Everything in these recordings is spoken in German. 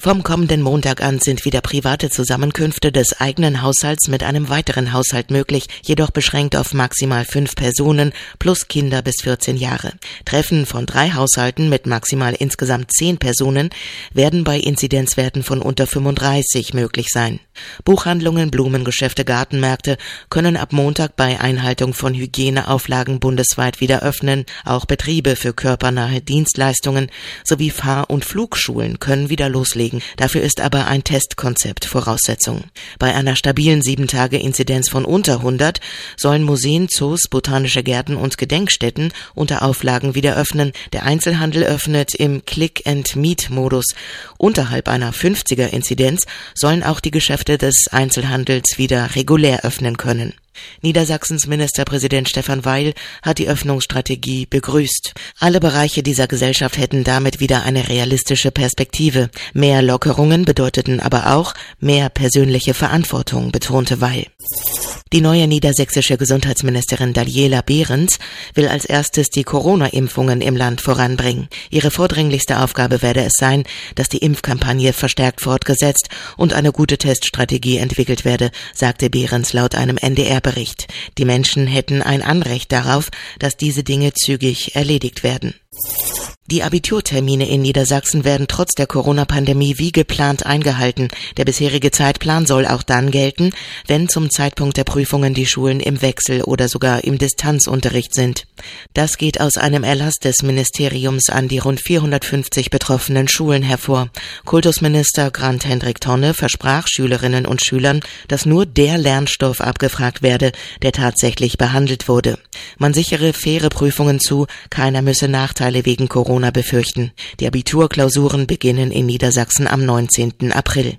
Vom kommenden Montag an sind wieder private Zusammenkünfte des eigenen Haushalts mit einem weiteren Haushalt möglich, jedoch beschränkt auf maximal 5 Personen plus Kinder bis 14 Jahre. Treffen von 3 Haushalten mit maximal insgesamt 10 Personen werden bei Inzidenzwerten von unter 35 möglich sein. Buchhandlungen, Blumengeschäfte, Gartenmärkte können ab Montag bei Einhaltung von Hygieneauflagen bundesweit wieder öffnen. Auch Betriebe für körpernahe Dienstleistungen sowie Fahr- und Flugschulen können wieder loslegen. Dafür ist aber ein Testkonzept Voraussetzung. Bei einer stabilen 7-Tage-Inzidenz von unter 100 sollen Museen, Zoos, botanische Gärten und Gedenkstätten unter Auflagen wieder öffnen. Der Einzelhandel öffnet im Click-and-Meet-Modus. Unterhalb einer 50er-Inzidenz sollen auch die Geschäfte des Einzelhandels wieder regulär öffnen können. Niedersachsens Ministerpräsident Stefan Weil hat die Öffnungsstrategie begrüßt. Alle Bereiche dieser Gesellschaft hätten damit wieder eine realistische Perspektive. Mehr Lockerungen bedeuteten aber auch mehr persönliche Verantwortung, betonte Weil. Die neue niedersächsische Gesundheitsministerin Daniela Behrens will als erstes die Corona-Impfungen im Land voranbringen. Ihre vordringlichste Aufgabe werde es sein, dass die Impfkampagne verstärkt fortgesetzt und eine gute Teststrategie entwickelt werde, sagte Behrens laut einem NDR-Bericht. Die Menschen hätten ein Anrecht darauf, dass diese Dinge zügig erledigt werden. Die Abiturtermine in Niedersachsen werden trotz der Corona-Pandemie wie geplant eingehalten. Der bisherige Zeitplan soll auch dann gelten, wenn zum Zeitpunkt der Prüfungen die Schulen im Wechsel- oder sogar im Distanzunterricht sind. Das geht aus einem Erlass des Ministeriums an die rund 450 betroffenen Schulen hervor. Kultusminister Grant Hendrik Tonne versprach Schülerinnen und Schülern, dass nur der Lernstoff abgefragt werde, der tatsächlich behandelt wurde. Man sichere faire Prüfungen zu, keiner müsse Nachteile wegen Corona befürchten. Die Abiturklausuren beginnen in Niedersachsen am 19. April.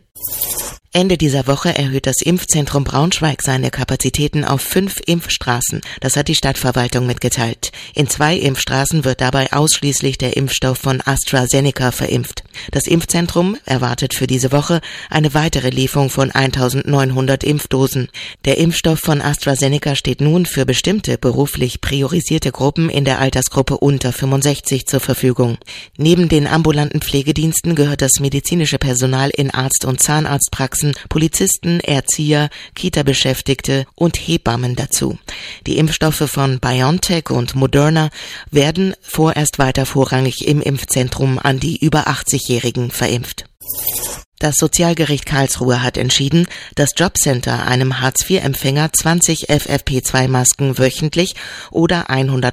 Ende dieser Woche erhöht das Impfzentrum Braunschweig seine Kapazitäten auf 5 Impfstraßen. Das hat die Stadtverwaltung mitgeteilt. In 2 Impfstraßen wird dabei ausschließlich der Impfstoff von AstraZeneca verimpft. Das Impfzentrum erwartet für diese Woche eine weitere Lieferung von 1900 Impfdosen. Der Impfstoff von AstraZeneca steht nun für bestimmte beruflich priorisierte Gruppen in der Altersgruppe unter 65 zur Verfügung. Neben den ambulanten Pflegediensten gehört das medizinische Personal in Arzt- und Zahnarztpraxen, Polizisten, Erzieher, Kita-Beschäftigte und Hebammen dazu. Die Impfstoffe von BioNTech und Moderna werden vorerst weiter vorrangig im Impfzentrum an die über 80-Jährigen verimpft. Das Sozialgericht Karlsruhe hat entschieden, dass Jobcenter einem Hartz-IV-Empfänger 20 FFP2-Masken wöchentlich oder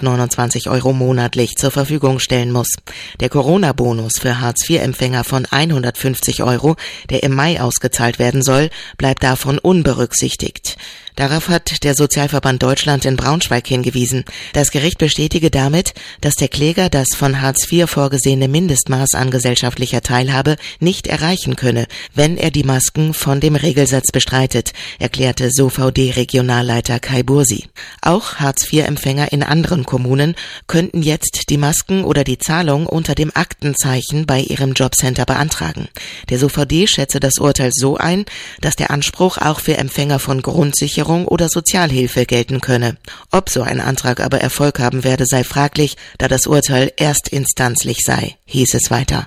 129 € monatlich zur Verfügung stellen muss. Der Corona-Bonus für Hartz-IV-Empfänger von 150 €, der im Mai ausgezahlt werden soll, bleibt davon unberücksichtigt. Darauf hat der Sozialverband Deutschland in Braunschweig hingewiesen. Das Gericht bestätige damit, dass der Kläger das von Hartz IV vorgesehene Mindestmaß an gesellschaftlicher Teilhabe nicht erreichen könne, wenn er die Masken von dem Regelsatz bestreitet, erklärte SOVD-Regionalleiter Kai Bursi. Auch Hartz IV-Empfänger in anderen Kommunen könnten jetzt die Masken oder die Zahlung unter dem Aktenzeichen bei ihrem Jobcenter beantragen. Der SOVD schätze das Urteil so ein, dass der Anspruch auch für Empfänger von Grundsicherung oder Sozialhilfe gelten könne. Ob so ein Antrag aber Erfolg haben werde, sei fraglich, da das Urteil erstinstanzlich sei, hieß es weiter.